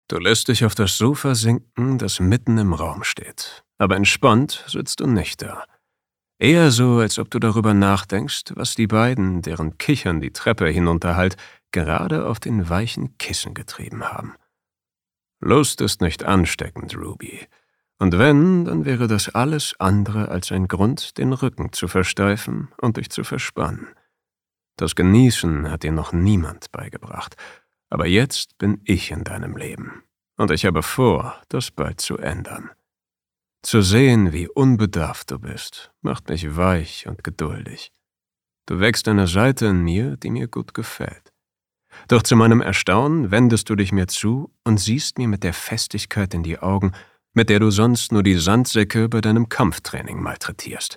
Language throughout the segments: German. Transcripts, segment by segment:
Du lässt dich auf das Sofa sinken, das mitten im Raum steht. Aber entspannt sitzt du nicht da. Eher so, als ob du darüber nachdenkst, was die beiden, deren Kichern die Treppe hinunterhallt, gerade auf den weichen Kissen getrieben haben. Lust ist nicht ansteckend, Ruby. Und wenn, dann wäre das alles andere als ein Grund, den Rücken zu versteifen und dich zu verspannen. Das Genießen hat dir noch niemand beigebracht. Aber jetzt bin ich in deinem Leben. Und ich habe vor, das bald zu ändern. Zu sehen, wie unbedarft du bist, macht mich weich und geduldig. Du wächst eine Seite in mir, die mir gut gefällt. Doch zu meinem Erstaunen wendest du dich mir zu und siehst mir mit der Festigkeit in die Augen, mit der du sonst nur die Sandsäcke bei deinem Kampftraining malträtierst.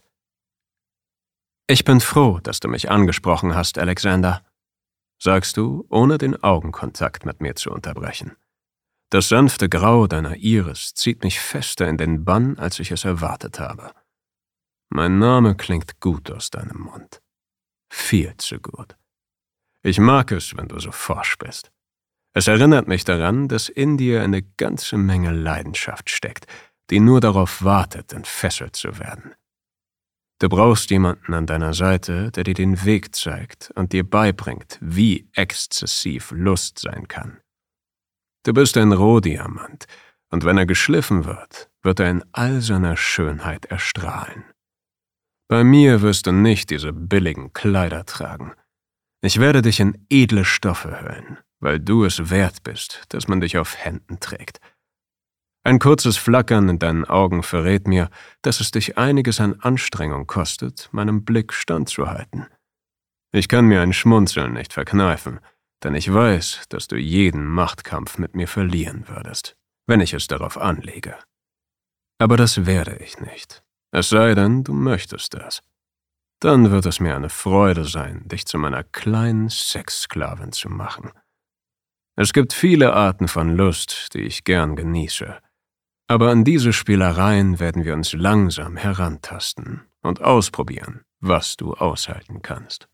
»Ich bin froh, dass du mich angesprochen hast, Alexander«, sagst du, ohne den Augenkontakt mit mir zu unterbrechen. Das sanfte Grau deiner Iris zieht mich fester in den Bann, als ich es erwartet habe. Mein Name klingt gut aus deinem Mund. Viel zu gut. Ich mag es, wenn du so forsch bist. Es erinnert mich daran, dass in dir eine ganze Menge Leidenschaft steckt, die nur darauf wartet, entfesselt zu werden. Du brauchst jemanden an deiner Seite, der dir den Weg zeigt und dir beibringt, wie exzessiv Lust sein kann. Du bist ein Rohdiamant, und wenn er geschliffen wird, wird er in all seiner Schönheit erstrahlen. Bei mir wirst du nicht diese billigen Kleider tragen. Ich werde dich in edle Stoffe hüllen, weil du es wert bist, dass man dich auf Händen trägt. Ein kurzes Flackern in deinen Augen verrät mir, dass es dich einiges an Anstrengung kostet, meinem Blick standzuhalten. Ich kann mir ein Schmunzeln nicht verkneifen, denn ich weiß, dass du jeden Machtkampf mit mir verlieren würdest, wenn ich es darauf anlege. Aber das werde ich nicht, es sei denn, du möchtest das. Dann wird es mir eine Freude sein, dich zu meiner kleinen Sexsklavin zu machen. Es gibt viele Arten von Lust, die ich gern genieße. Aber an diese Spielereien werden wir uns langsam herantasten und ausprobieren, was du aushalten kannst.